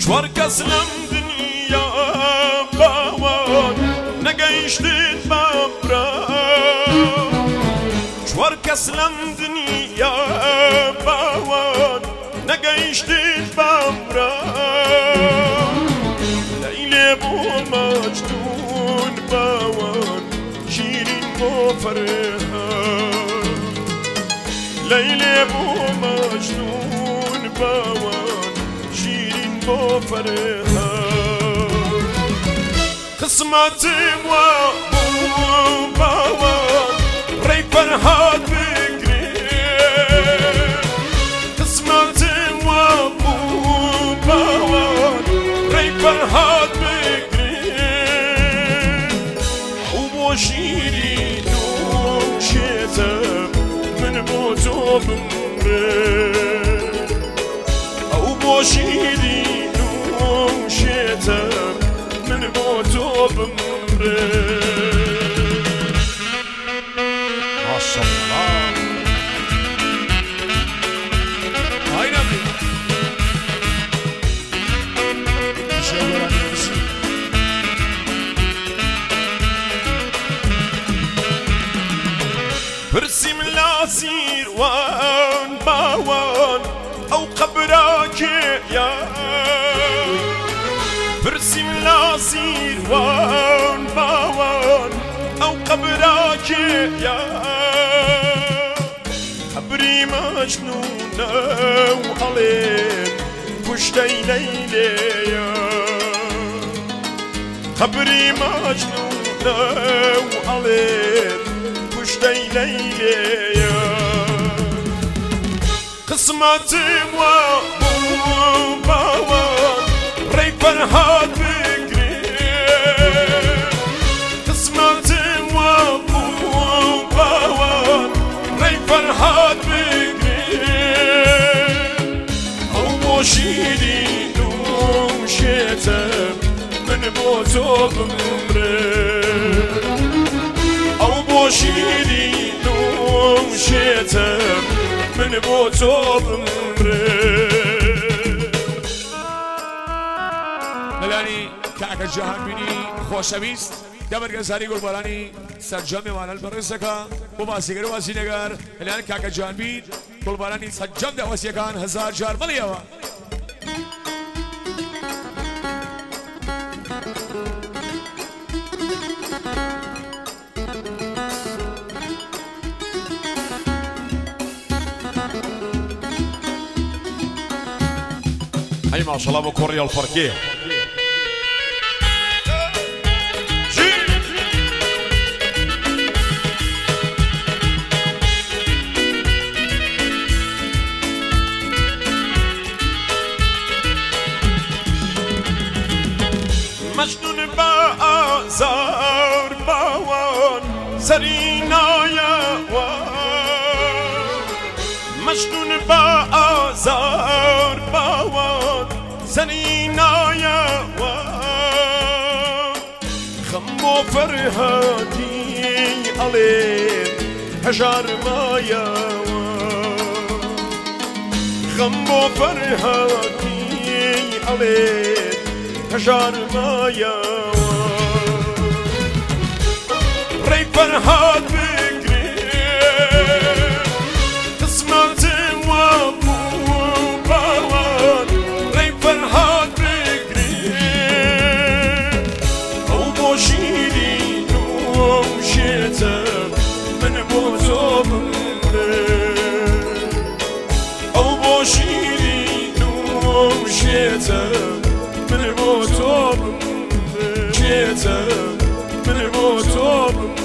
چوار کس لم دنیا باوان نگیشتید بامرا چوار کس لم دنیا باوان نگیشتید بامرا لیلی بو مجنون باوان شیرین بو فرحان لیلی بو مجنون باوان شیرین بو فرحان قسمتیم و بو باوان ری فرهاد بگری قسمتیم و بو باوان ری فرهاد بگری او بو شیرین و شیطم من بو تو بمره او بو شیرین و شیطم من بو تو بمره ماشاءالله aynen برسم لاسير وان باوان او قبراك يا برسم لاسير وان باوان او قبراك يا قبري مجنون وعلين كشتي ليلي يا قبري مجنون وعلين كشتي ليلي يا قسمتي وباوان ري فرهاد بقري قسمتي وباوان ري فرهاد بقري او شيرين وشيتم من بوتو بمره او شيرين وشيتم من بوتو بمره ملانی کاکا جهان بینی خوشویست دبرگزاری گلبارانی سجام مانال برسکا و بازیگر و بازینگر ملانی کاکا جهان بین گلبارانی سجام دواسیگان 1000 جار ملیوا اي ما شاء الله ابو كوريا الفركيه مجنون بازار باوان سرینا یا مجنون بازار باوان سرینا یا خم و فرهادی علیم هجار مایا خم و فرهادی علیم هجار مایا ری فرهاد بگری قسمتیم و بو باوان ری فرهاد بگری او بو شیرین و شیطم من بو تو بمره او بو شیرین و شیطم من بو تو بمره شیطم من بو تو بمره